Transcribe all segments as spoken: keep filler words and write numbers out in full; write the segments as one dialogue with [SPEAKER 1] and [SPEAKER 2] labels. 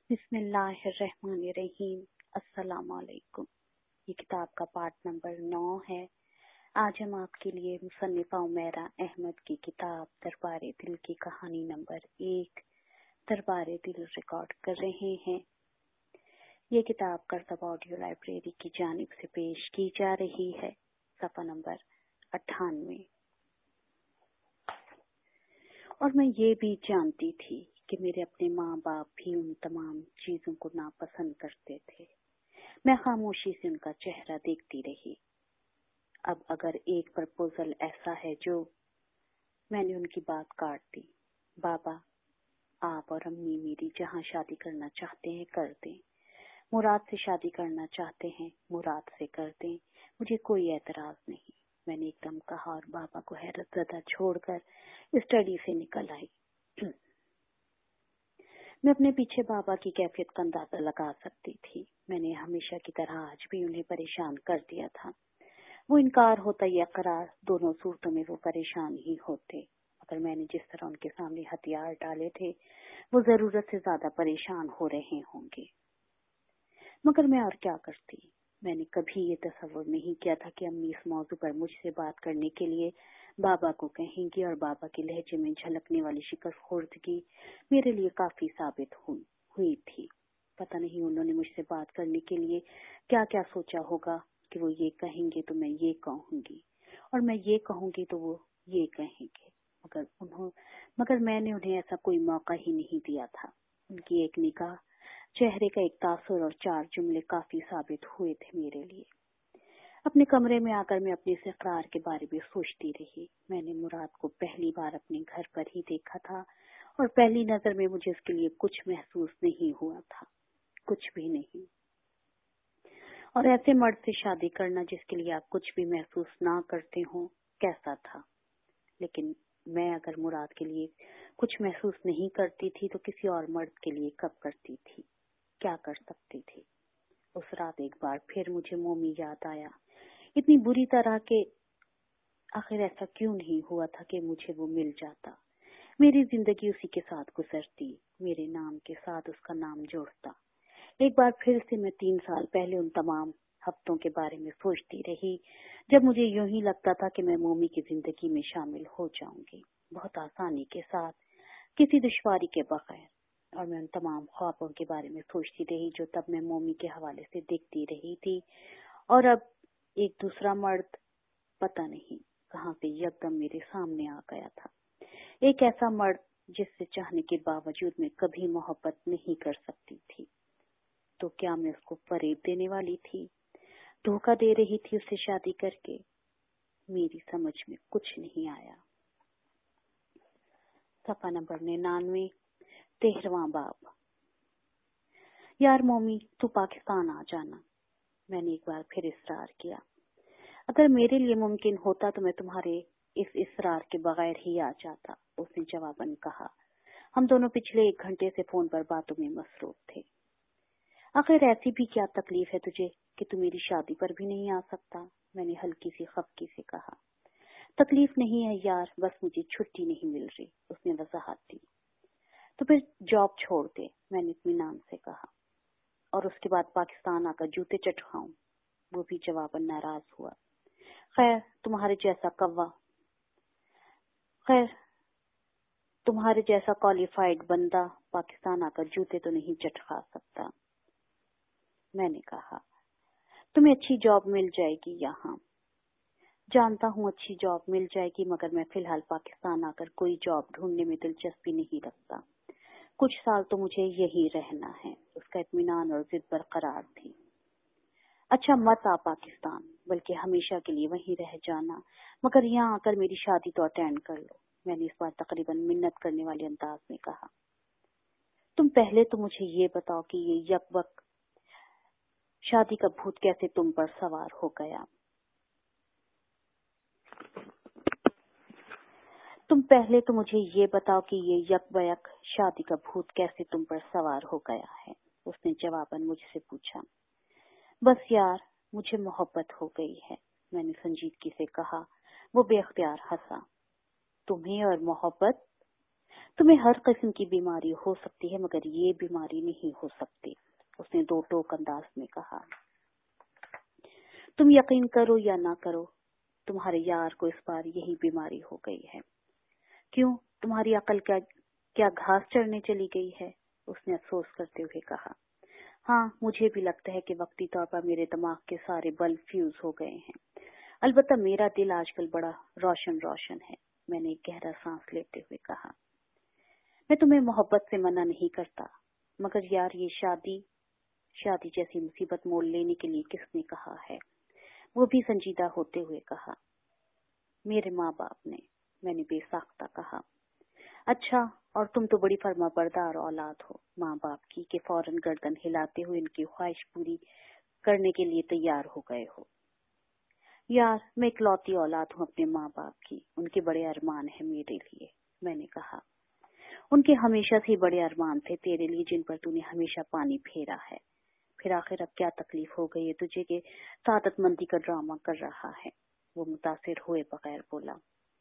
[SPEAKER 1] بسم اللہ الرحمن الرحیم۔ السلام علیکم۔ یہ کتاب کا پارٹ نمبر نو ہے۔ آج ہم آپ کے لیے مصنفہ عمیرہ احمد کی کتاب دربار دل کی کہانی نمبر ایک دربار دل ریکارڈ کر رہے ہیں۔ یہ کتاب کرتب آڈیو لائبریری کی جانب سے پیش کی جا رہی ہے۔ صفحہ نمبر اٹھانوے۔ اور میں یہ بھی جانتی تھی کہ میرے اپنے ماں باپ بھی ان تمام چیزوں کو ناپسند کرتے تھے۔ میں خاموشی سے ان کا چہرہ دیکھتی رہی۔ اب اگر ایک پرپوزل ایسا ہے جو میں نے ان کی بات کاٹ دی۔ بابا، آپ اور امی میری جہاں شادی کرنا چاہتے ہیں کر دیں، مراد سے شادی کرنا چاہتے ہیں مراد سے کر دیں، مجھے کوئی اعتراض نہیں، میں نے ایک دم کہا اور بابا کو حیرت زدہ چھوڑ کر اسٹڈی سے نکل آئی۔ میں اپنے پیچھے بابا کی کیفیت کا اندازہ لگا سکتی تھی۔ میں نے ہمیشہ کی طرح آج بھی انہیں پریشان کر دیا تھا۔ وہ انکار ہوتا یا اقرار، دونوں صورتوں میں وہ پریشان ہی ہوتے، مگر میں نے جس طرح ان کے سامنے ہتھیار ڈالے تھے وہ ضرورت سے زیادہ پریشان ہو رہے ہوں گے۔ مگر میں اور کیا کرتی؟ میں نے کبھی یہ تصور نہیں کیا تھا کہ امی اس موضوع پر مجھ سے بات کرنے کے لیے بابا کو کہیں گی، اور بابا کے لہجے میں جھلکنے والی شکست خوردگی میرے لیے کافی ثابت ہوئی تھی۔ پتہ نہیں انہوں نے مجھ سے بات کرنے کے لیے کیا کیا سوچا ہوگا کہ وہ یہ کہیں گے تو میں یہ کہوں گی، اور میں یہ کہوں گی تو وہ یہ کہیں گے، مگر انہوں مگر میں نے انہیں ایسا کوئی موقع ہی نہیں دیا تھا۔ ان کی ایک نگاہ، چہرے کا ایک تاثر اور چار جملے کافی ثابت ہوئے تھے میرے لیے۔ اپنے کمرے میں آ کر میں اپنے اس اقرار کے بارے میں سوچتی رہی۔ میں نے مراد کو پہلی بار اپنے گھر پر ہی دیکھا تھا، اور پہلی نظر میں مجھے اس کے لیے کچھ محسوس نہیں ہوا تھا، کچھ بھی نہیں۔ اور ایسے مرد سے شادی کرنا جس کے لیے آپ کچھ بھی محسوس نہ کرتے ہوں، کیسا تھا؟ لیکن میں اگر مراد کے لیے کچھ محسوس نہیں کرتی تھی تو کسی اور مرد کے لیے کب کرتی تھی؟ کیا کر سکتی تھی؟ اس رات ایک بار پھر مجھے مومی یاد آیا، اتنی بری طرح کہ آخر ایسا کیوں نہیں ہوا تھا کہ مجھے وہ مل جاتا، میری زندگی اسی کے ساتھ گزرتی، میرے نام کے ساتھ اس کا نام جوڑتا۔ ایک بار پھر سے میں تین سال پہلے ان تمام ہفتوں کے بارے میں سوچتی رہی جب مجھے یوں ہی لگتا تھا کہ میں مومی کی زندگی میں شامل ہو جاؤں گی، بہت آسانی کے ساتھ، کسی دشواری کے بغیر۔ اور میں ان تمام خوابوں کے بارے میں سوچتی رہی جو تب میں مومی کے حوالے سے دیکھتی رہی تھی، اور اب ایک دوسرا مرد پتہ نہیں کہاں سے یکدم میرے سامنے آ گیا تھا۔ ایک ایسا مرد جس سے چاہنے کے باوجود میں کبھی محبت نہیں کر سکتی تھی۔ تو کیا میں اس کو فریب دینے والی تھی، دھوکہ دے رہی تھی اسے شادی کر کے؟ میری سمجھ میں کچھ نہیں آیا۔ صفحہ نمبر ننانوے، تیرہواں باب۔ یار مومی، تو پاکستان آ جانا، میں نے ایک بار پھر اصرار کیا۔ اگر میرے لیے ممکن ہوتا تو میں تمہارے اس اصرار کے بغیر ہی آ جاتا، اس نے جواباً کہا۔ ہم دونوں پچھلے ایک گھنٹے سے فون پر باتوں میں مصروف تھے۔ آخر ایسی بھی کیا تکلیف ہے تجھے کہ تو میری شادی پر بھی نہیں آ سکتا؟ میں نے ہلکی سی خفگی سے کہا۔ تکلیف نہیں ہے یار، بس مجھے چھٹی نہیں مل رہی، اس نے وضاحت دی۔ تو پھر جاب چھوڑ دے، میں نے اطمینان سے کہا، اور اس کے بعد پاکستان آ کر جوتے چٹکاؤں؟ وہ بھی جواباً ناراض ہوا۔ خیر تمہارے جیسا کوا خیر تمہارے جیسا کوالیفائڈ بندہ پاکستان آ کر جوتے تو نہیں چٹکا سکتا، میں نے کہا۔ تمہیں اچھی جاب مل جائے گی یہاں۔ جانتا ہوں اچھی جاب مل جائے گی، مگر میں فی الحال پاکستان آ کر کوئی جاب ڈھونڈنے میں دلچسپی نہیں رکھتا۔ کچھ سال تو مجھے یہی رہنا ہے، اس کا اطمینان اور ضد برقرار تھی۔ اچھا مت آ پاکستان، بلکہ ہمیشہ کے لیے وہیں رہ جانا، مگر یہاں آ کر میری شادی تو اٹینڈ کر لو، میں نے اس بار تقریباً منت کرنے والے انداز میں کہا۔ تم پہلے تو مجھے یہ بتاؤ کہ یہ یک وقت شادی کا بھوت کیسے تم پر سوار ہو گیا؟ تم پہلے تو مجھے یہ بتاؤ کہ یہ یک بیک شادی کا بھوت کیسے تم پر سوار ہو گیا ہے، اس نے جواباً مجھ سے پوچھا۔ بس یار مجھے محبت ہو گئی ہے، میں نے سنجیدگی سے کہا۔ وہ بے اختیار ہنسا۔ تمہیں اور محبت؟ تمہیں ہر قسم کی بیماری ہو سکتی ہے مگر یہ بیماری نہیں ہو سکتی، اس نے دو ٹوک انداز میں کہا۔ تم یقین کرو یا نہ کرو، تمہارے یار کو اس بار یہی بیماری ہو گئی ہے۔ کیوں، تمہاری عقل کیا کیا گھاس چڑھنے چلی گئی ہے؟ اس نے افسوس کرتے ہوئے کہا۔ ہاں، مجھے بھی لگتا ہے کہ وقتی طور پر میرے دماغ کے سارے بلب فیوز ہو گئے ہیں، البتہ میرا دل آج کل بڑا روشن روشن ہے، میں نے ایک گہرا سانس لیتے ہوئے کہا۔ میں تمہیں محبت سے منع نہیں کرتا، مگر یار یہ شادی شادی جیسی مصیبت مول لینے کے لیے کس نے کہا ہے؟ وہ بھی سنجیدہ ہوتے ہوئے کہا۔ میرے ماں باپ نے، میں نے بے ساختہ کہا۔ اچھا، اور تم تو بڑی فرما بردار اولاد ہو ماں باپ کی کہ فوراً گردن ہلاتے ہوئے ان کی خواہش پوری کرنے کے لیے تیار ہو گئے ہو۔ یار، میں اکلوتی اولاد ہوں اپنے ماں باپ کی، ان کے بڑے ارمان ہیں میرے لیے، میں نے کہا۔ ان کے ہمیشہ سے بڑے ارمان تھے تیرے لیے جن پر تو نے ہمیشہ پانی پھیرا ہے، پھر آخر اب کیا تکلیف ہو گئی ہے تجھے کہ سعادت مندی کا ڈرامہ کر رہا ہے؟ وہ متاثر ہوئے بغیر بولا۔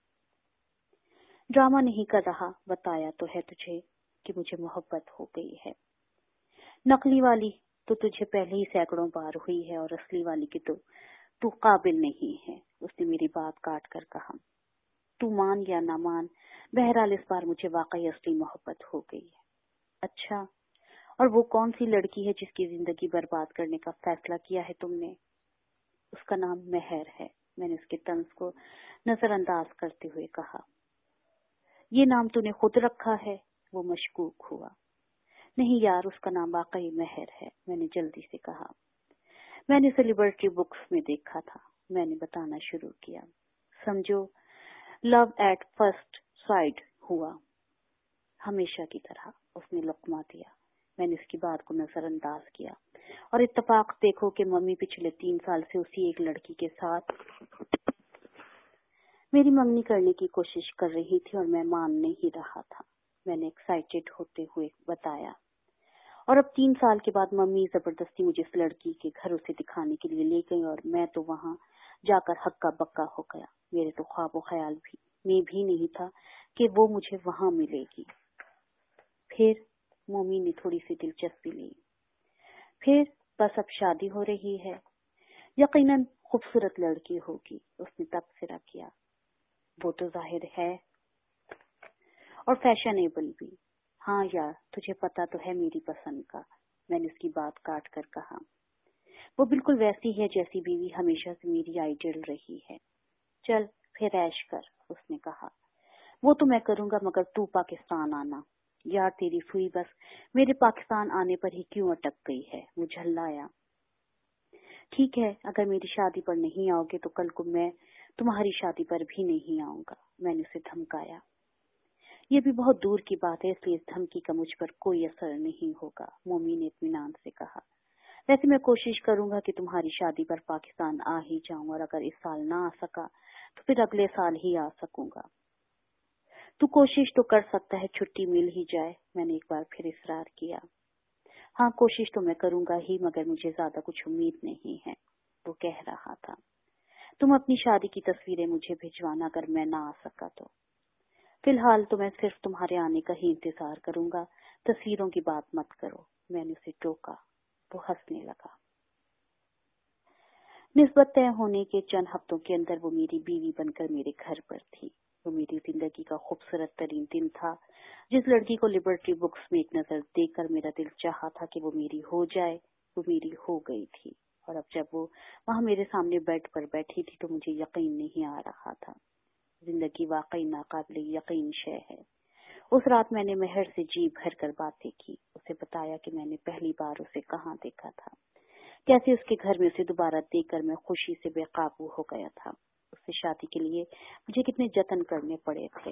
[SPEAKER 1] ڈرامہ نہیں کر رہا، بتایا تو ہے تجھے کہ مجھے محبت ہو گئی ہے۔ نقلی والی تو تجھے پہلے ہی سینکڑوں بار ہوئی ہے اور اصلی والی کی تو تو قابل نہیں ہے، اس نے میری بات کاٹ کر کہا۔ تو مان یا نہ مان، بہرحال اس بار مجھے واقعی اصلی محبت ہو گئی ہے۔ اچھا، اور وہ کون سی لڑکی ہے جس کی زندگی برباد کرنے کا فیصلہ کیا ہے تم نے؟ اس کا نام مہر ہے، میں نے اس کے طنز کو نظر انداز کرتے ہوئے کہا۔ یہ نام تو نے خود رکھا ہے؟ وہ مشکوک ہوا۔ نہیں یار، اس کا نام واقعی مہر ہے، میں نے جلدی سے کہا۔ میں نے اسے لیبرٹی بکس میں دیکھا تھا، میں نے بتانا شروع کیا۔ سمجھو لو ایٹ فرسٹ سائٹ ہوا، ہمیشہ کی طرح، اس نے لقمہ دیا۔ میں نے اس کی بات کو نظر انداز کیا۔ اور اتفاق دیکھو کہ ممی پچھلے تین سال سے اسی ایک لڑکی کے ساتھ میری منگنی کرنے کی کوشش کر رہی تھی اور میں مان نہیں رہا تھا، میں نے ایکسائٹیڈ ہوتے ہوئے بتایا۔ اور اب تین سال کے بعد ممی زبردستی مجھے اس لڑکی کے گھر اسے دکھانے کے لیے لے گئی اور میں تو وہاں جا کر ہکا بکا ہو گیا۔ میرے تو خواب و خیال بھی میں بھی نہیں تھا کہ وہ مجھے وہاں ملے گی۔ پھر ممی نے تھوڑی سی دلچسپی لی۔ پھر بس اب شادی ہو رہی ہے، یقیناً خوبصورت لڑکی ہوگی، اس نے تبصرہ کیا۔ وہ تو ظاہر ہے، اور فیشنیبل بھی۔ ہاں یار، تجھے پتا تو ہے میری پسند کا، میں نے اس کی بات کاٹ کر کہا۔ وہ بالکل ویسی ہے جیسی بیوی ہمیشہ سے میری آئیڈل رہی ہے۔ چل پھر عیش کر، اس نے کہا۔ وہ تو میں کروں گا مگر تو پاکستان آنا۔ یار تیری پھوئی بس میرے پاکستان آنے پر ہی کیوں اٹک گئی ہے، وہ جھلایا۔ ٹھیک ہے، اگر میری شادی پر نہیں آؤ گے تو کل کو میں تمہاری شادی پر بھی نہیں آؤں گا، میں نے اسے دھمکایا۔ یہ بھی بہت دور کی بات ہے، اس لیے اس دھمکی کا مجھ پر کوئی اثر نہیں ہوگا، مومی نے اطمینان سے کہا۔ ویسے میں کوشش کروں گا کہ تمہاری شادی پر پاکستان آ ہی جاؤں، اور اگر اس سال نہ آ سکا تو پھر اگلے سال ہی آ سکوں گا۔ تو کوشش تو کر سکتا ہے چھٹی مل ہی جائے، میں نے ایک بار پھر اصرار کیا۔ ہاں کوشش تو میں کروں گا ہی مگر مجھے زیادہ کچھ امید نہیں ہے، وہ کہہ رہا تھا۔ تم اپنی شادی کی تصویریں مجھے بھجوانا اگر میں نہ آ سکا تو۔ فی الحال تو میں صرف تمہارے آنے کا ہی انتظار کروں گا، تصویروں کی بات مت کرو، میں نے اسے ٹوکا۔ وہ ہنسنے لگا۔ نسبت طے ہونے کے چند ہفتوں کے اندر وہ میری بیوی بن کر میرے گھر پر تھی۔ وہ میری زندگی کا خوبصورت ترین دن تھا۔ جس لڑکی کو لبرٹی بکس میں ایک نظر دیکھ کر میرا دل چاہا تھا کہ وہ میری ہو جائے، وہ میری ہو گئی تھی، اور اب جب وہ وہاں میرے سامنے بیڈ پر بیٹھی تھی تو مجھے یقین نہیں آ رہا تھا۔ زندگی واقعی ناقابل یقین شے ہے۔ اس رات میں نے مہر سے جی بھر کر باتیں کی، اسے بتایا کہ میں نے پہلی بار اسے کہاں دیکھا تھا، کیسے اس کے گھر میں اسے دوبارہ دیکھ کر میں خوشی سے بے قابو ہو گیا تھا، اس سے شادی کے لیے مجھے کتنے جتن کرنے پڑے تھے۔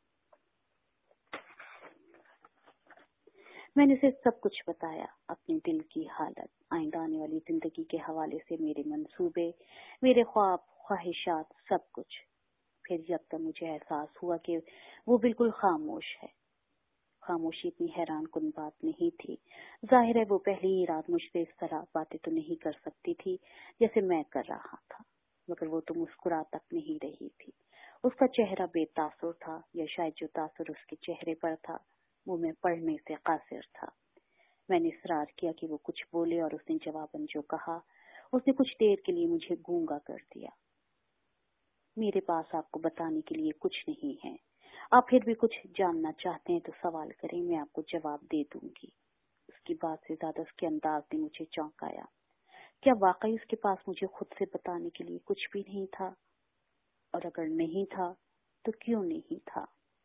[SPEAKER 1] میں نے اسے سب کچھ بتایا، اپنے دل کی حالت، آئندہ آنے والی زندگی کے حوالے سے میرے منصوبے، میرے خواب، خواہشات، سب کچھ۔ پھر یکدم مجھے احساس ہوا کہ وہ بالکل خاموش ہے۔ خاموشی اتنی حیران کن بات نہیں تھی، ظاہر ہے وہ پہلی ہی رات مجھ سے اس طرح باتیں تو نہیں کر سکتی تھی جیسے میں کر رہا تھا، مگر وہ تو مسکرا تک نہیں رہی تھی، اس کا چہرہ بے تاثر تھا، یا شاید جو تاثر اس کے چہرے پر تھا وہ میں پڑھنے سے قاصر تھا۔ میں نے اصرار کیا کہ وہ کچھ بولے اور اس نے جواباً جو کہا اس نے کچھ دیر کے لیے مجھے گونگا کر دیا۔ میرے پاس آپ کو بتانے کے لیے کچھ نہیں ہے، آپ پھر بھی کچھ جاننا چاہتے ہیں تو سوال کریں، میں آپ کو جواب دے دوں گی۔ اس کی بات سے زیادہ اس کے انداز نے مجھے چونکایا۔ کیا واقعی اس کے پاس مجھے خود سے بتانے کے لیے کچھ بھی نہیں تھا؟ اور اگر نہیں تھا تو کیوں نہیں تھا؟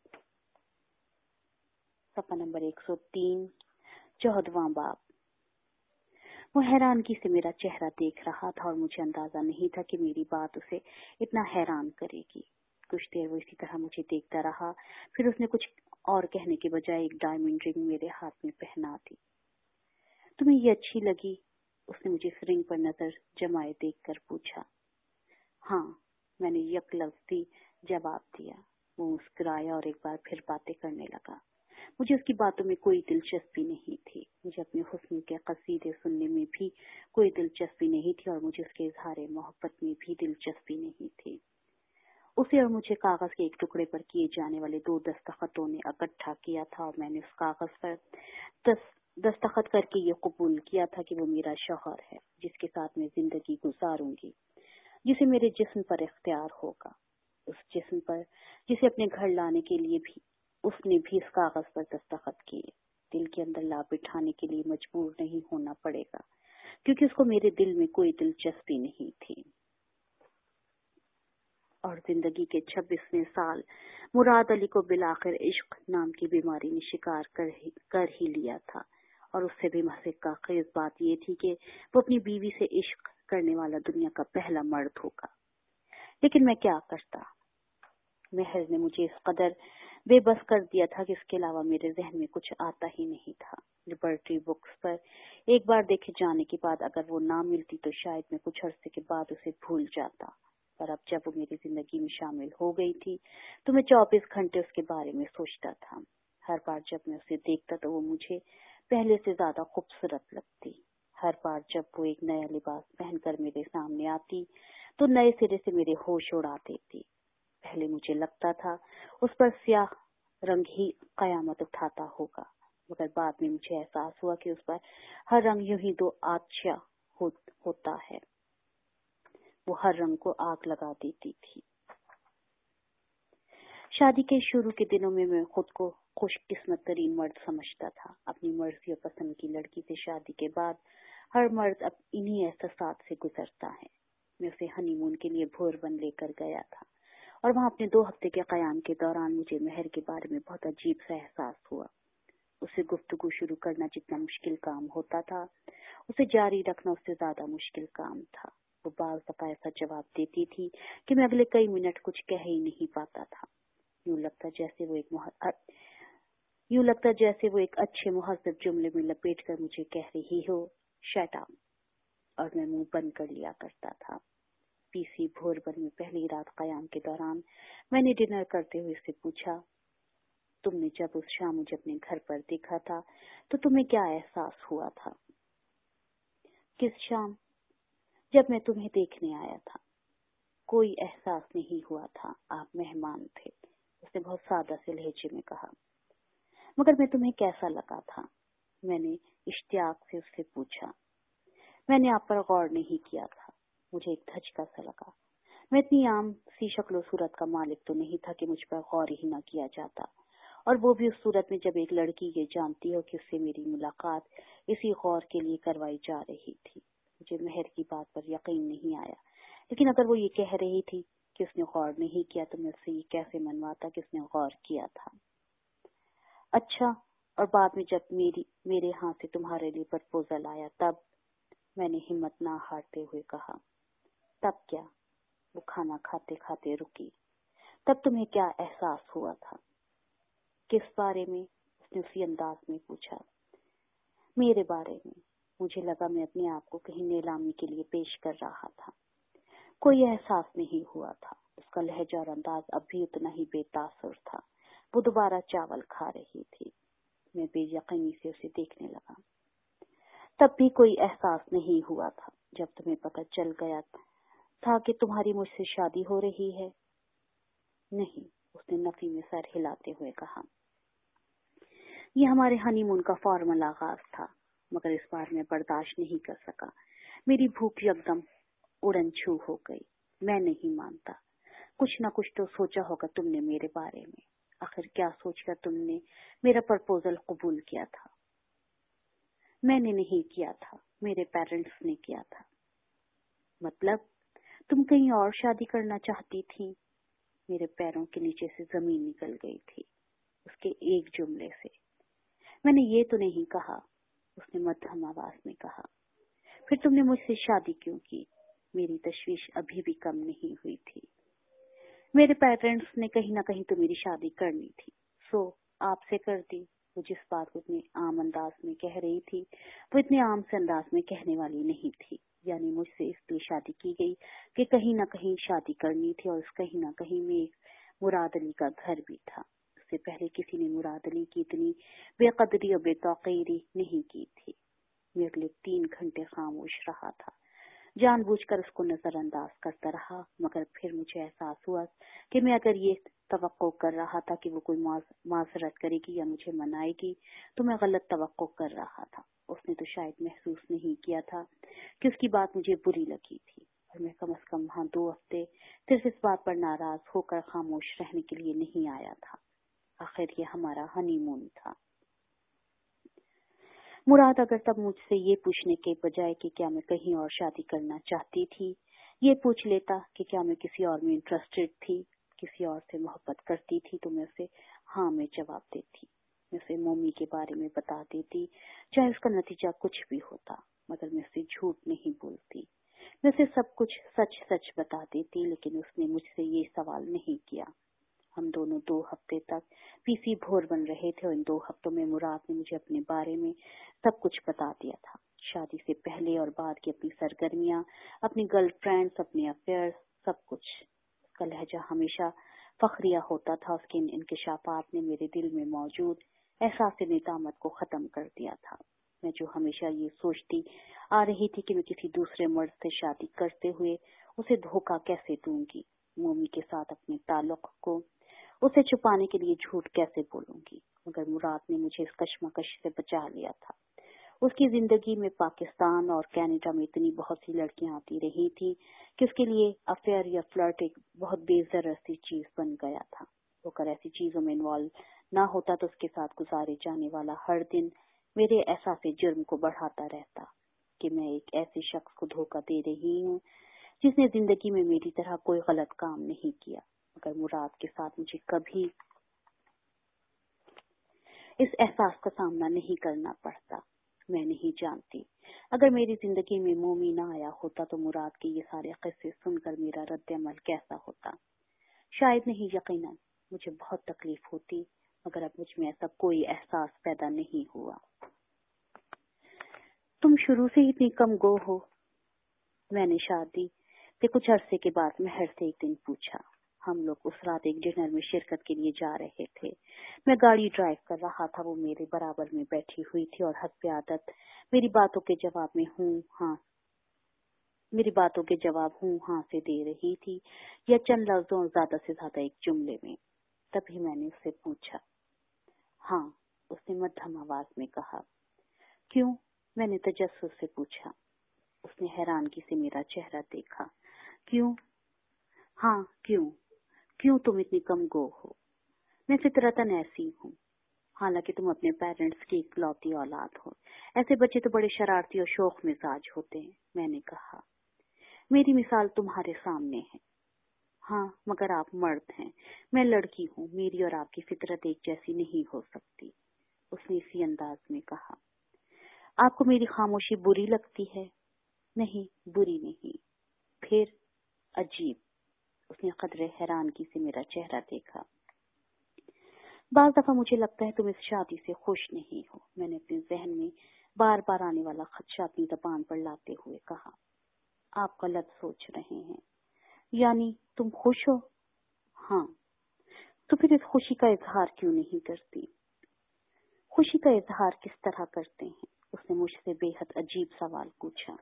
[SPEAKER 1] صفحہ نمبر ایک سو تین، چودواں باب۔ وہ حیرانگی سے میرا چہرہ دیکھ رہا تھا اور مجھے اندازہ نہیں تھا کہ میری بات اسے اتنا حیران کرے گی۔ کچھ دیر وہ اسی طرح مجھے دیکھتا رہا، پھر اس نے کچھ اور کہنے کے بجائے ایک ڈائمنڈ رنگ میرے ہاتھ میں پہنا دی۔ تمہیں یہ اچھی لگی؟ اس نے مجھے اس رنگ پر نظر جمائے دیکھ کر پوچھا۔ ہاں، میں نے یک لفظی جواب دیا۔ وہ مسکرایا اور ایک بار پھر باتیں کرنے لگا۔ مجھے اس کی باتوں میں کوئی دلچسپی نہیں تھی، مجھے اپنے حسن کے قصیدے سننے میں بھی کوئی دلچسپی نہیں تھی، اور مجھے اس کے اظہار محبت میں بھی دلچسپی نہیں تھی۔ اسے اور مجھے کاغذ کے ایک ٹکڑے پر کیے جانے والے دو دستخطوں نے اکٹھا کیا تھا، اور میں نے اس کاغذ پر دستخط کر کے یہ قبول کیا تھا کہ وہ میرا شوہر ہے، جس کے ساتھ میں زندگی گزاروں گی، جسے میرے جسم پر اختیار ہوگا، اس جسم پر جسے اپنے گھر لانے کے لیے بھی اس نے بھی اس کاغذ پر دستخط کیے۔ دل کے اندر لا بٹھانے کے لیے مجبور نہیں ہونا پڑے گا، کیونکہ اس کو میرے دل میں کوئی دلچسپی نہیں تھی۔ اور زندگی کے چھبیسویں سال مراد علی کو بالآخر عشق نام کی بیماری نے شکار کر ہی, کر ہی لیا تھا، اور اس سے بھی مسحقہ خیز بات یہ تھی کہ وہ اپنی بیوی سے عشق کرنے والا دنیا کا پہلا مرد ہوگا۔ لیکن میں کیا کرتا؟ مہر نے مجھے اس قدر بے بس کر دیا تھا کہ اس کے علاوہ میرے ذہن میں کچھ آتا ہی نہیں تھا۔ لبرٹی بکس پر ایک بار دیکھے جانے کے بعد اگر وہ نہ ملتی تو شاید میں کچھ عرصے کے بعد اسے بھول جاتا، پر اب جب وہ میری زندگی میں شامل ہو گئی تھی تو میں چوبیس گھنٹے اس کے بارے میں سوچتا تھا۔ ہر بار جب میں اسے دیکھتا تو وہ مجھے پہلے سے زیادہ خوبصورت لگتی۔ ہر بار جب وہ ایک نیا لباس پہن کر میرے سامنے آتی تو نئے سرے سے میرے ہوش اڑا دیتی۔ پہلے مجھے لگتا تھا اس پر سیاہ رنگ ہی قیامت اٹھاتا ہوگا، مگر بعد میں مجھے احساس ہوا کہ اس پر ہر رنگ یوں ہی دو آتشا ہو, ہوتا ہے۔ وہ ہر رنگ کو آگ لگا دیتی تھی۔ شادی کے شروع کے دنوں میں میں خود کو خوش قسمت ترین مرد سمجھتا تھا۔ اپنی مرضی اور پسند کی لڑکی سے شادی کے بعد ہر مرد اب انہی احساسات سے گزرتا ہے۔ میں اسے ہنی مون کے لیے بھوربن لے کر گیا تھا، اور وہاں اپنے دو ہفتے کے قیام کے دوران مجھے مہر کے بارے میں بہت عجیب سا احساس ہوا۔ اسے گفتگو شروع کرنا جتنا مشکل کام ہوتا تھا، اسے جاری رکھنا اس سے زیادہ مشکل کام تھا۔ وہ بعض دفعہ ایسا جواب دیتی تھی کہ میں اگلے کئی منٹ کچھ کہہ ہی نہیں پاتا تھا۔ یوں لگتا جیسے وہ ایک محر... یوں لگتا جیسے وہ ایک اچھے مہذب جملے میں لپیٹ کر مجھے کہہ رہی ہو شٹ اپ، اور میں منہ بند کر لیا کرتا تھا۔ پی سی بھوربن میں پہلی رات قیام کے دوران میں نے ڈنر کرتے ہوئے اس سے پوچھا، تم نے جب اس شام مجھے اپنے گھر پر دیکھا تھا تو تمہیں کیا احساس ہوا تھا؟ کس شام؟ جب میں تمہیں دیکھنے آیا تھا۔ کوئی احساس نہیں ہوا تھا، آپ مہمان تھے، اس نے بہت سادہ سے لہجے میں کہا۔ مگر میں تمہیں کیسا لگا تھا؟ میں نے اشتیاق سے اس سے پوچھا۔ میں نے آپ پر غور نہیں کیا تھا، مجھے ایک دھچکا سا لگا۔ میں اتنی عام سی شکل و صورت کا مالک تو نہیں تھا کہ مجھ پر غور ہی نہ کیا جاتا، اور وہ بھی اس صورت میں جب ایک لڑکی یہ جانتی ہو کہ اس سے میری ملاقات اسی غور کے لیے کروائی جا رہی تھی۔ مجھے مہر کی بات پر یقین نہیں آیا، لیکن اگر وہ یہ کہہ رہی تھی کہ اس نے غور نہیں کیا تو میں اس سے یہ کیسے منواتا کہ اس نے غور کیا تھا۔ اچھا، اور بعد میں جب میری میرے ہاں سے تمہارے لیے پرپوزل آیا تب؟ میں نے ہمت نہ ہارتے ہوئے کہا۔ تب کیا؟ وہ کھانا کھاتے کھاتے رکی۔ تب تمہیں کیا احساس ہوا تھا؟ کس بارے میں؟ اس نے اسی انداز میں پوچھا۔ میرے بارے میں۔ مجھے لگا میں اپنے آپ کو کہیں نیلامی کے لیے پیش کر رہا تھا۔ کوئی احساس نہیں ہوا تھا۔ اس کا لہجہ اور انداز اب بھی اتنا ہی بے تاثر تھا۔ وہ دوبارہ چاول کھا رہی تھی۔ میں بے یقینی سے اسے دیکھنے لگا۔ تب بھی کوئی احساس نہیں ہوا تھا جب تمہیں پتہ چل گیا تھا کہ تمہاری مجھ سے شادی ہو رہی ہے؟ نہیں، اس نے نفی میں سر ہلاتے ہوئے کہا۔ یہ ہمارے ہنی مون کا فارمل آغاز تھا، مگر اس بار میں برداشت نہیں کر سکا۔ میری بھوک یکدم اڑن چھو ہو گئی۔ میں نہیں مانتا، کچھ نہ کچھ تو سوچا ہوگا تم نے میرے بارے میں۔ آخر کیا سوچ کر تم نے میرا پرپوزل قبول کیا تھا؟ میں نے نہیں کیا تھا، میرے پیرنٹس نے کیا تھا۔ مطلب تم کہیں اور شادی کرنا چاہتی تھی؟ میرے پیروں کے نیچے سے زمین نکل گئی تھی اس کے ایک جملے سے۔ میں نے یہ تو نہیں کہا، اس نے مدھم آواز میں کہا۔ پھر تم نے مجھ سے شادی کیوں کی؟ میری تشویش ابھی بھی کم نہیں ہوئی تھی۔ میرے پیرنٹس نے کہیں نہ کہیں تو میری شادی کرنی تھی، سو آپ سے کر دی۔ وہ جس بات کو اتنے عام انداز میں کہہ رہی تھی وہ اتنے عام سے انداز میں کہنے والی نہیں تھی۔ یعنی مجھ سے اس لیے شادی کی گئی کہ کہیں نہ کہیں شادی کرنی تھی، اور اس کہیں نہ کہیں میں ایک مراد علی کا گھر بھی تھا۔ اس سے پہلے کسی نے مراد علی کی اتنی بے قدری اور بے توقیری نہیں کی تھی۔ میں اگلے تین گھنٹے خاموش رہا تھا، جان بوجھ کر اس کو نظر انداز کرتا رہا، مگر پھر مجھے احساس ہوا کہ میں اگر یہ توقع کر رہا تھا کہ وہ کوئی معذرت کرے گی یا مجھے منائے گی تو میں غلط توقع کر رہا تھا۔ اس نے تو شاید محسوس نہیں کیا تھا کہ اس کی بات مجھے بری لگی تھی، اور میں کم از کم وہاں دو ہفتے صرف اس بات پر ناراض ہو کر خاموش رہنے کے لیے نہیں آیا تھا۔ آخر یہ ہمارا ہنی مون تھا۔ مراد اگر تب مجھ سے یہ پوچھنے کے بجائے کہ کیا میں کہیں اور شادی کرنا چاہتی تھی، یہ پوچھ لیتا کہ کیا میں کسی اور میں انٹرسٹڈ تھی، کسی اور سے محبت کرتی تھی، تو میں اسے ہاں میں جواب دیتی۔ میں اسے مومی کے بارے میں بتا دیتی، چاہے اس کا نتیجہ کچھ بھی ہوتا، مگر میں اسے جھوٹ نہیں بولتی۔ میں اسے سب کچھ سچ سچ بتا دیتی، لیکن اس نے مجھ سے یہ سوال نہیں کیا۔ ہم دونوں دو ہفتے تک پی سی بھور بن رہے تھے، اور ان دو ہفتوں میں مراد نے مجھے اپنے بارے میں سب کچھ بتا دیا تھا، شادی سے پہلے اور بعد کی اپنی سرگرمیاں، اپنی گرل فرینڈز، اپنے افیئرز، سب کچھ۔ اس کا لہجہ ہمیشہ فخریہ ہوتا تھا، اس کے ان انکشافات نے میرے دل میں موجود احساس ندامت کو ختم کر دیا تھا۔ میں جو ہمیشہ یہ سوچتی آ رہی تھی کہ میں کسی دوسرے مرد سے شادی کرتے ہوئے اسے دھوکہ کیسے دوں گی، مومی کے ساتھ اپنے تعلق کو اسے چھپانے کے لیے جھوٹ کیسے بولوں گی، مگر مراد نے مجھے اس کشمکش سے بچا لیا تھا۔ اس کی زندگی میں پاکستان اور کینیڈا میں اتنی بہت سی لڑکیاں آتی رہی تھی کہ اس کے لیے افیئر یا فلرٹ ایک بہت بے ضرر سی چیز بن گیا تھا۔ وہ اگر ایسی چیزوں میں انوالو نہ ہوتا تو اس کے ساتھ گزارے جانے والا ہر دن میرے احساس جرم کو بڑھاتا رہتا کہ میں ایک ایسے شخص کو دھوکہ دے رہی ہوں جس نے زندگی میں میری طرح کوئی غلط کام نہیں کیا، مگر مراد کے ساتھ مجھے کبھی اس احساس کا سامنا نہیں کرنا پڑتا۔ میں نہیں جانتی اگر میری زندگی میں مومی نہ آیا ہوتا تو مراد کے یہ سارے قصے سن کر میرا رد عمل کیسا ہوتا۔ شاید نہیں، یقیناً مجھے بہت تکلیف ہوتی، مگر اب مجھ میں ایسا کوئی احساس پیدا نہیں ہوا۔ تم شروع سے ہی اتنی کم گو ہو؟ میں نے شادی کے کچھ عرصے کے بعد مہر سے ایک دن پوچھا۔ ہم لوگ اس رات ایک ڈنر میں شرکت کے لیے جا رہے تھے۔ میں گاڑی ڈرائیو کر رہا تھا، وہ میرے برابر میں بیٹھی ہوئی تھی اور حسب عادت میری باتوں کے جواب میں ہوں ہاں میری باتوں کے جواب ہوں ہاں سے دے رہی تھی، یا چند لفظوں اور زیادہ سے زیادہ ایک جملے میں۔ تبھی میں نے اس سے پوچھا۔ ہاں، اس نے مدھم آواز میں کہا۔ کیوں؟ میں نے تجسس سے پوچھا۔ اس نے حیرانگی سے میرا چہرہ دیکھا۔ کیوں؟ ہاں کیوں؟ کیوں تم اتنی کم گو ہو؟ میں فطرتاً ایسی ہوں، حالانکہ تم اپنے پیرنٹس کی اکلوتی اولاد ہو۔ ایسے بچے تو بڑے شرارتی اور شوخ مزاج ہوتے ہیں، میں نے کہا۔ میری مثال تمہارے سامنے ہے۔ ہاں، مگر آپ مرد ہیں، میں لڑکی ہوں، میری اور آپ کی فطرت ایک جیسی نہیں ہو سکتی، اس نے اسی انداز میں کہا۔ آپ کو میری خاموشی بری لگتی ہے؟ نہیں، بری نہیں۔ پھر عجیب۔ اس نے قدرے حیرانگی سے میرا چہرہ دیکھا۔ بعض دفعہ مجھے لگتا ہے تم اس شادی سے خوش نہیں ہو، میں نے اپنے ذہن میں بار بار آنے والا خدشہ اپنی زبان پر لاتے ہوئے کہا۔ آپ غلط سوچ رہے ہیں۔ یعنی تم خوش ہو؟ ہاں۔ تو پھر اس خوشی کا اظہار کیوں نہیں کرتی؟ خوشی کا اظہار کس طرح کرتے ہیں؟ اس نے مجھ سے بے حد عجیب سوال پوچھا۔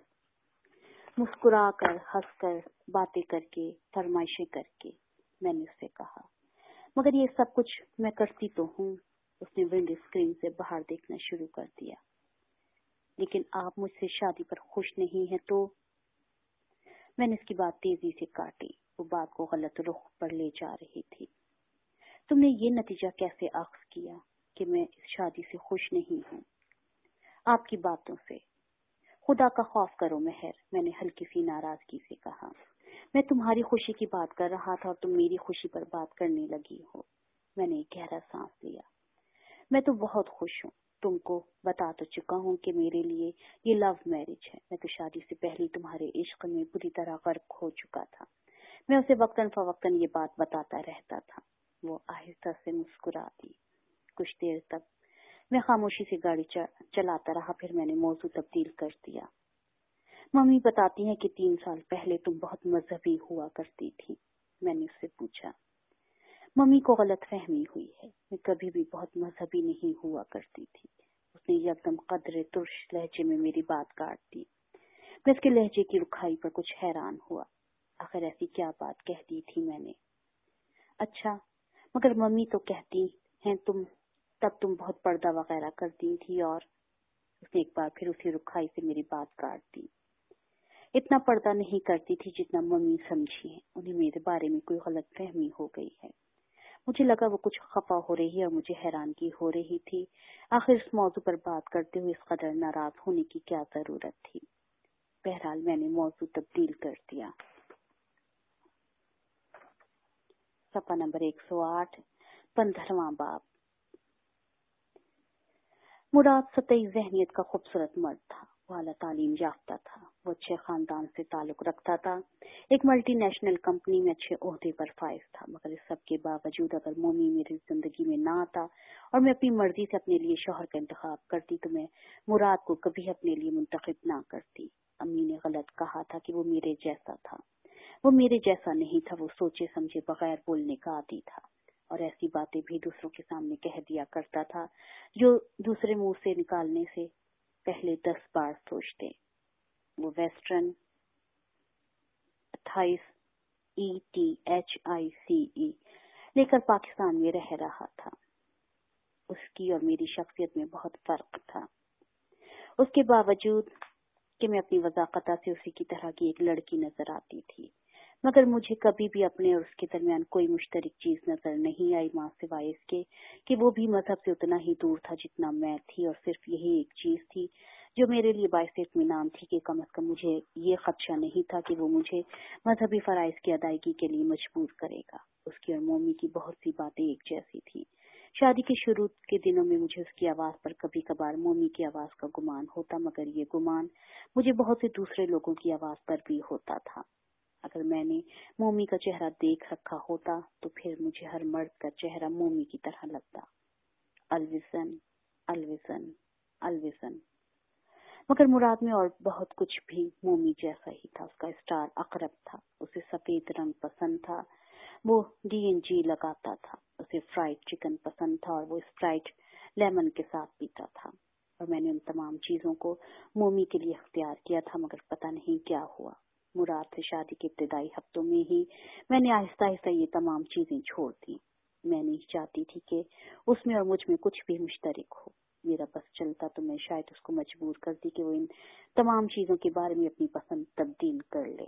[SPEAKER 1] مسکرا کر، ہنس کر، باتیں کر کے، فرمائشیں کر کے، میں نے اسے کہا۔ مگر یہ سب کچھ میں کرتی تو ہوں۔ اس نے ونڈو اسکرین سے باہر دیکھنا شروع کر دیا۔ لیکن آپ مجھ سے شادی پر خوش نہیں ہیں تو؟ میں نے اس کی بات تیزی سے کاٹی، وہ بات کو غلط رخ پر لے جا رہی تھی۔ تم نے یہ نتیجہ کیسے اخذ کیا کہ میں اس شادی سے خوش نہیں ہوں؟ آپ کی باتوں سے۔ خدا کا خوف کرو مہر، میں نے ہلکی سی ناراضگی سے کہا۔ میں تمہاری خوشی کی بات کر رہا تھا اور تم میری خوشی پر بات کرنے لگی ہو۔ میں نے ایک گہرا سانس لیا۔ میں تو بہت خوش ہوں۔ تم کو بتا تو چکا ہوں کہ میرے لیے یہ لو میرج ہے۔ میں تو شادی سے پہلے تمہارے عشق میں بری طرح غرق ہو چکا تھا۔ میں اسے وقتاً فوقتاً یہ بات بتاتا رہتا تھا۔ وہ آہستہ سے مسکرا دی۔ کچھ دیر تک میں خاموشی سے گاڑی چلاتا رہا، پھر میں نے موضوع تبدیل کر دیا۔ ممی بتاتی ہیں کہ تین سال پہلے تم بہت مذہبی ہوا کرتی تھی۔ میں نے اس سے پوچھا۔ ممی کو غلط فہمی ہوئی ہے، میں کبھی بھی بہت مذہبی نہیں ہوا کرتی تھی۔ اس نے یکدم قدرے ترش لہجے میں میری بات کاٹ دی۔ میں اس کے لہجے کی رکھائی پر کچھ حیران ہوا۔ آخر ایسی کیا بات کہہ دی تھی میں نے؟ اچھا، مگر ممی تو کہتی ہیں تم تب تم بہت پردہ وغیرہ کرتی تھی اور… اس نے ایک بار پھر اسی رکھائی سے میری بات کاٹ دی۔ اتنا پردہ نہیں کرتی تھی جتنا ممی سمجھی ہے۔ انہیں میرے بارے میں کوئی غلط فہمی ہو گئی ہے۔ مجھے لگا وہ کچھ خفا ہو رہی ہے اور مجھے حیرانگی ہو رہی تھی۔ آخر اس موضوع پر بات کرتے ہوئے اس قدر ناراض ہونے کی کیا ضرورت تھی؟ بہرحال میں نے موضوع تبدیل کر دیا۔ صفحہ نمبر ایک سو آٹھ، پندرہواں باب۔ مراد سطحی ذہنیت کا خوبصورت مرد تھا۔ وہ اعلیٰ تعلیم یافتہ تھا۔ وہ اچھے خاندان سے تعلق رکھتا تھا۔ ایک ملٹی نیشنل کمپنی میں اچھے عہدے پر فائز تھا۔ مگر اس سب کے باوجود اگر مومی میری زندگی میں نہ آتا اور میں اپنی مرضی سے اپنے لیے شوہر کا انتخاب کرتی تو میں مراد کو کبھی اپنے لیے منتخب نہ کرتی۔ امی نے غلط کہا تھا کہ وہ میرے جیسا تھا۔ وہ میرے جیسا نہیں تھا۔ وہ سوچے سمجھے بغیر بولنے کا عادی تھا اور ایسی باتیں بھی دوسروں کے سامنے کہہ دیا کرتا تھا جو دوسرے منہ سے نکالنے سے پہلے دس بار سوچتے۔ وہ ویسٹرن اٹھائیس ای ٹی ایچ آئی سی ای لے کر پاکستان میں رہ رہا تھا۔ اس کی اور میری شخصیت میں بہت فرق تھا۔ اس کے باوجود کہ میں اپنی وضاقتہ سے اسی کی طرح کی ایک لڑکی نظر آتی تھی، مگر مجھے کبھی بھی اپنے اور اس کے درمیان کوئی مشترک چیز نظر نہیں آئی ماں سوائے اس کے کہ وہ بھی مذہب سے اتنا ہی دور تھا جتنا میں تھی، اور صرف یہی ایک چیز تھی جو میرے لیے باعث اطمینان تھی کہ کم از کم مجھے یہ خدشہ نہیں تھا کہ وہ مجھے مذہبی فرائض کی ادائیگی کے لیے مجبور کرے گا۔ اس کی اور مومی کی بہت سی باتیں ایک جیسی تھی۔ شادی کے شروع کے دنوں میں مجھے اس کی آواز پر کبھی کبھار مومی کی آواز کا گمان ہوتا، مگر یہ گمان مجھے بہت سے دوسرے لوگوں کی آواز پر بھی ہوتا تھا۔ اگر میں نے مومی کا چہرہ دیکھ رکھا ہوتا تو پھر مجھے ہر مرد کا چہرہ مومی کی طرح لگتا، الوزن الوزن الوزن۔ مگر مراد میں اور بہت کچھ بھی مومی جیسا ہی تھا۔ اس کا اسٹار عقرب تھا۔ اسے سفید رنگ پسند تھا، وہ ڈی این جی لگاتا تھا۔ اسے فرائیڈ چکن پسند تھا اور وہ اسپرائٹ لیمن کے ساتھ پیتا تھا، اور میں نے ان تمام چیزوں کو مومی کے لیے اختیار کیا تھا، مگر پتہ نہیں کیا ہوا۔ مراد سے شادی کے ابتدائی ہفتوں میں ہی میں نے آہستہ آہستہ یہ تمام چیزیں چھوڑ دی۔ میں نہیں چاہتی تھی کہ اس میں اور مجھ میں کچھ بھی مشترک ہو۔ میرا بس چلتا تو میں شاید اس کو مجبور کرتی کہ وہ ان تمام چیزوں کے بارے میں اپنی پسند تبدیل کر لے۔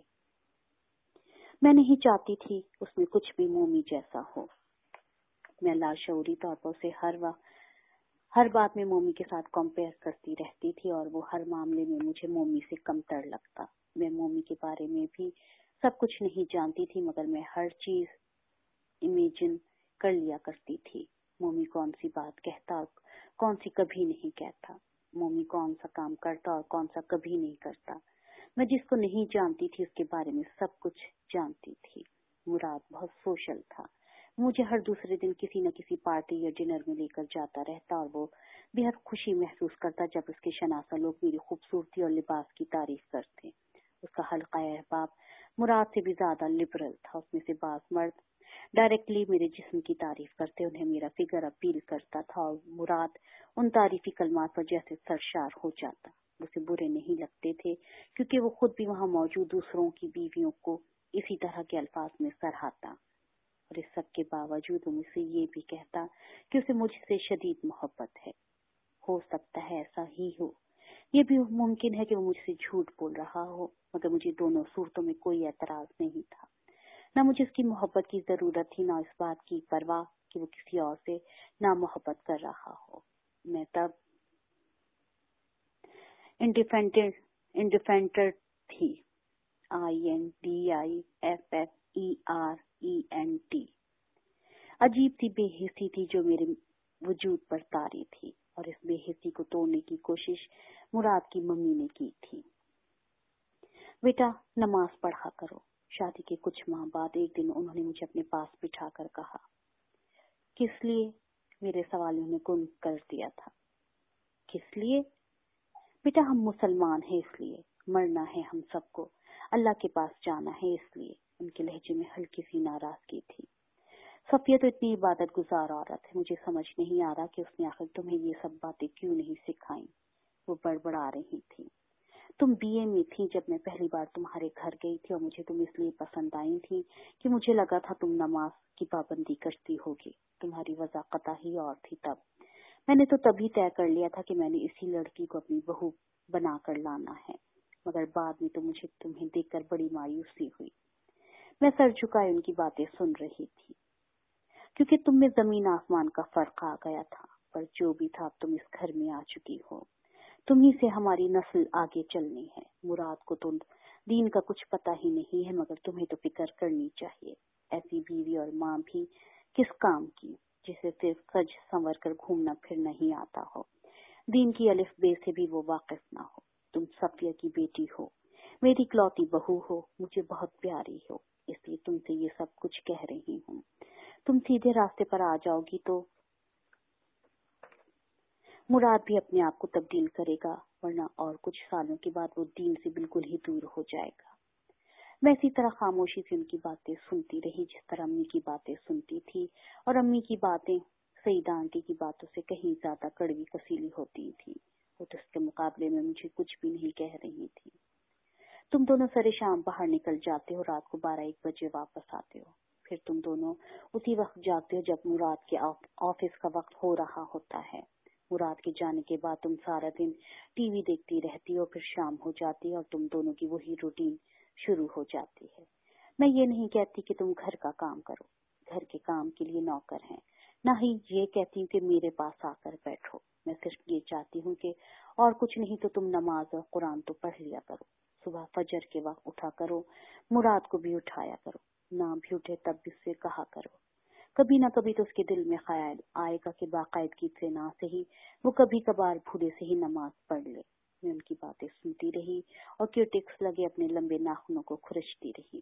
[SPEAKER 1] میں نہیں چاہتی تھی اس میں کچھ بھی مومی جیسا ہو۔ میں لاشعوری طور پر اسے ہر وقت ہر بات میں مومی کے ساتھ کمپیئر کرتی رہتی تھی اور وہ ہر معاملے میں مجھے مومی سے کم تر لگتا۔ میں مومی کے بارے میں بھی سب کچھ نہیں جانتی تھی، مگر میں ہر چیز امیجن کر لیا کرتی تھی۔ مومی کون سی بات کہتا اور کون سی کبھی نہیں کہتا، مومی کون سا کام کرتا اور کون سا کبھی نہیں کرتا۔ میں جس کو نہیں جانتی تھی اس کے بارے میں سب کچھ جانتی تھی۔ مراد بہت سوشل تھا۔ مجھے ہر دوسرے دن کسی نہ کسی پارٹی یا ڈنر میں لے کر جاتا رہتا اور وہ بے حد خوشی محسوس کرتا جب اس کے شناسہ لوگ میری خوبصورتی اور لباس کی تعریف کرتے۔ اس کا حلقہ احباب مراد سے بھی زیادہ لبرل تھا۔ اس میں سے بعض مرد ڈائریکٹلی میرے جسم کی تعریف کرتے، انہیں میرا فگر اپیل کرتا تھا اور مراد ان تعریفی کلمات پر جیسے سرشار ہو جاتا۔ اسے برے نہیں لگتے تھے کیونکہ وہ خود بھی وہاں موجود دوسروں کی بیویوں کو اسی طرح کے الفاظ میں سراہتا۔ اور اس سب کے باوجود وہ مجھ سے یہ بھی کہتا کہ اسے مجھ سے شدید محبت ہے۔ ہو سکتا ہے ایسا ہی ہو، یہ بھی ممکن ہے کہ وہ مجھ سے جھوٹ بول رہا ہو، مگر مجھے دونوں صورتوں میں کوئی اعتراض نہیں تھا۔ نہ مجھے اس کی محبت کی ضرورت تھی، نہ اس بات کی پرواہ کہ وہ کسی اور سے نہ محبت کر رہا ہو۔ میں تب انڈیپینڈنٹ انڈیپینڈنٹ تھی، I N D I F F E R E N T. عجیب سی بے حسی تھی جو میرے وجود پر طاری تھی، اور اس بے حسی کو توڑنے کی کوشش مراد کی ممی نے کی تھی۔ بیٹا نماز پڑھا کرو۔ شادی کے کچھ ماہ بعد ایک دن انہوں نے مجھے اپنے پاس بٹھا کر کہا۔ کس لیے؟ میرے سوالوں نے گم کر دیا تھا۔ کس لیے؟ بیٹا ہم مسلمان ہیں اس لیے، مرنا ہے ہم سب کو، اللہ کے پاس جانا ہے اس لیے۔ ان کے لہجے میں ہلکی سی ناراضگی تھی۔ صفیہ تو اتنی عبادت گزار عورت ہے، مجھے سمجھ نہیں آ رہا کہ اس نے آخر تمہیں یہ سب باتیں کیوں نہیں سکھائیں۔ وہ بڑبڑا رہی تھی۔ تم بی اے میں تھی جب میں پہلی بار تمہارے گھر گئی تھی، اور مجھے تم اس لیے پسند آئی تھی کہ مجھے لگا تھا تم نماز کی پابندی کرتی ہوگی۔ تمہاری وضاحت ہی اور تھی تب۔ میں نے تو تبھی طے کر لیا تھا کہ میں نے اسی لڑکی کو اپنی بہو بنا کر لانا ہے، مگر بعد میں تو مجھے تمہیں دیکھ کر بڑی مایوسی ہوئی۔ میں سر جھکائے ان کی باتیں سن رہی تھی، کیونکہ تم میں زمین آسمان کا فرق آ گیا تھا، پر جو بھی تھا اب تم اس گھر میں آ چکی ہو۔ تمہیں سے ہماری نسل آگے چلنی ہے۔ مراد کو تو دین کا کچھ پتہ ہی نہیں ہے، مگر تمہیں تو فکر کرنی چاہیے۔ ایسی بیوی اور ماں بھی کس کام کی جسے صرف سج سنور کر گھومنا پھرنا ہی آتا ہو، دین کی الف بے سے بھی وہ واقف نہ ہو۔ تم صفیہ کی بیٹی ہو، میری اکلوتی بہو ہو، مجھے بہت پیاری ہو، اس لیے تم سے یہ سب کچھ کہہ رہی ہوں۔ تم سیدھے راستے پر آ جاؤ گی تو مراد بھی اپنے آپ کو تبدیل کرے گا، ورنہ اور کچھ سالوں کے بعد وہ دین سے بالکل ہی دور ہو جائے گا۔ میں اسی طرح خاموشی سے ان کی باتیں سنتی رہی جس طرح امی کی باتیں سنتی تھی، اور امی کی باتیں سعیدہ آنٹی کی باتوں سے کہیں زیادہ کڑوی کسیلی ہوتی تھی۔ وہ تو اس کے مقابلے میں مجھے کچھ بھی نہیں کہہ رہی تھی۔ تم دونوں سرے شام باہر نکل جاتے ہو، رات کو بارہ ایک بجے واپس آتے ہو، پھر تم دونوں اسی وقت جاگتے ہو جب مراد کے آفس کا وقت ہو رہا ہوتا ہے۔ مراد کے جانے کے بعد تم سارا دن ٹی وی دیکھتی رہتی ہو، پھر شام ہو جاتی ہے اور تم دونوں کی وہی روٹین شروع ہو جاتی ہے۔ میں یہ نہیں کہتی کہ تم گھر کا کام کرو، گھر کے کام کے لیے نوکر ہیں، نہ ہی یہ کہتی ہوں کہ میرے پاس آ کر بیٹھو۔ میں صرف یہ چاہتی ہوں کہ اور کچھ نہیں تو تم نماز اور قرآن تو پڑھ لیا کرو، صبح فجر کے وقت اٹھا کرو، مراد کو بھی اٹھایا کرو، نہ بھی اٹھے تب بھی اس سے کہا کرو۔ کبھی نہ کبھی تو اس کے دل میں خیال آئے گا کہ باقاعدگی سے نہ صحیح وہ کبھی کبھار بھولے سے ہی نماز پڑھ لے۔ میں ان کی باتیں سنتی رہی اور کیوٹکس لگے اپنے لمبے ناخنوں کو کھرچتی رہی۔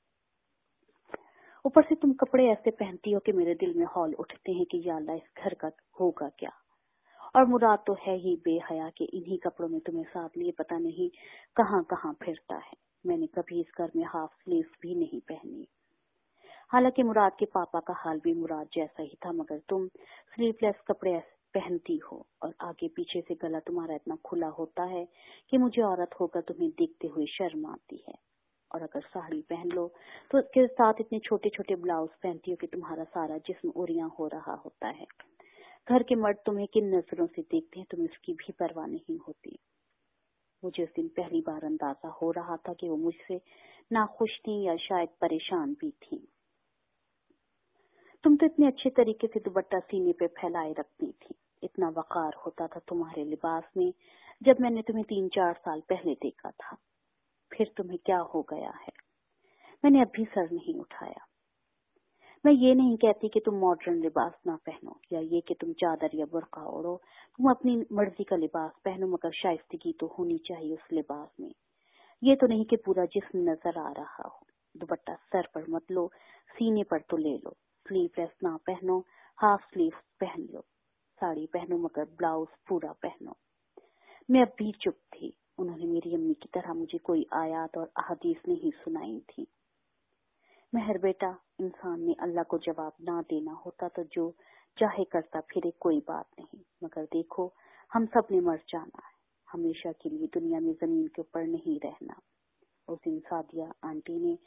[SPEAKER 1] اوپر سے تم کپڑے ایسے پہنتی ہو کہ میرے دل میں ہول اٹھتے ہیں کہ یا اللہ اس گھر کا ہوگا کیا، اور مراد تو ہے ہی بے حیا کہ انہی کپڑوں میں تمہیں ساتھ لیے پتہ نہیں کہاں کہاں پھرتا ہے۔ میں نے کبھی اس گھر میں ہاف سلیوز بھی نہیں پہنی، حالانکہ مراد کے پاپا کا حال بھی مراد جیسا ہی تھا، مگر تم سلیو لیس کپڑے پہنتی ہو اور آگے پیچھے سے گلا تمہارا اتنا کھلا ہوتا ہے کہ مجھے عورت ہو کر تمہیں دیکھتے ہوئے شرم آتی ہے، اور اگر ساڑی پہن لو تو اس کے ساتھ اتنے چھوٹے چھوٹے بلاؤز پہنتی ہو کہ تمہارا سارا جسم اوریاں ہو رہا ہوتا ہے۔ گھر کے مرد تمہیں کن نظروں سے دیکھتے ہیں تمہیں اس کی بھی پرواہ نہیں ہوتی۔ مجھے اس دن پہلی بار اندازہ ہو رہا تھا کہ وہ مجھ سے ناخوش تھیں یا شاید پریشان بھی تھیں۔ تم تو اتنے اچھے طریقے سے دوپٹہ سینے پہ پھیلائے رکھتی تھی، اتنا وقار ہوتا تھا تمہارے لباس میں جب میں نے تمہیں تین چار سال پہلے دیکھا تھا۔ پھر تمہیں کیا ہو گیا ہے؟ میں نے ابھی سر نہیں اٹھایا۔ میں یہ نہیں کہتی کہ تم ماڈرن لباس نہ پہنو یا یہ کہ تم چادر یا برقع اوڑھو، تم اپنی مرضی کا لباس پہنو، مگر شائستگی تو ہونی چاہیے اس لباس میں۔ یہ تو نہیں کہ پورا جسم نظر آ رہا ہو۔ دوپٹہ سر پر مت لو، سینے پر تو لے لو، سلیو لیس نہ پہنو، ہاف سلیو پہن لو، ساڑی پہنو مگر بلاؤز پورا پہنو۔ میں اب بھی چپ تھی۔ انہوں نے میری امی کی طرح مجھے کوئی آیات اور احادیث نہیں سنائی تھی۔ مہر بیٹا، انسان نے اللہ کو جواب نہ دینا ہوتا تو جو چاہے کرتا پھرے، کوئی بات نہیں، مگر دیکھو ہم سب نے مر جانا ہے، ہمیشہ کے لیے دنیا میں زمین کے اوپر نہیں رہنا۔ اس دن سعدیہ آنٹی نے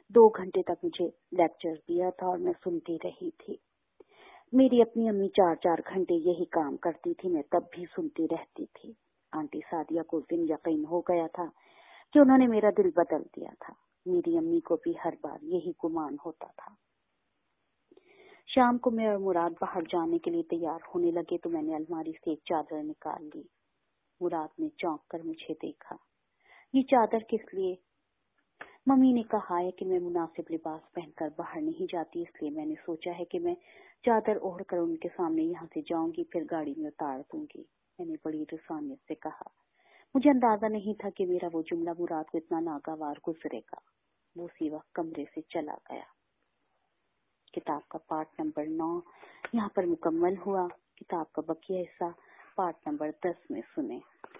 [SPEAKER 1] दो घंटे तक मुझे लेक्चर दिया था और मैं सुनती रही थी। मेरी अपनी अम्मी चार चार घंटे यही काम करती थी, मैं तब भी सुनती रहती थी। आंटी सादिया को उस दिन यकीन हो गया था कि उन्होंने मेरा दिल बदल दिया था। मेरी अम्मी को भी हर बार यही गुमान होता था। शाम को मैं और मुराद बाहर जाने के लिए तैयार होने लगे तो मैंने अलमारी से एक चादर निकाल ली। मुराद ने चौंक कर मुझे देखा। ये चादर किस लिए? मम्मी ने कहा है कि मैं मुनासिब लिबास पहनकर बाहर नहीं जाती, इसलिए मैंने सोचा है कि मैं चादर ओढ़कर उनके सामने यहाँ से जाऊंगी, फिर गाड़ी में उतार दूंगी। मैंने बड़ी रसानियत से कहा। मुझे अंदाजा नहीं था कि मेरा वो जुमला मुराद को इतना नागवार गुजरेगा। वो उसी वक्त कमरे से चला गया। किताब का पार्ट नंबर नौ यहाँ पर मुकम्मल हुआ। किताब का बकिया हिस्सा पार्ट नंबर दस में सुने।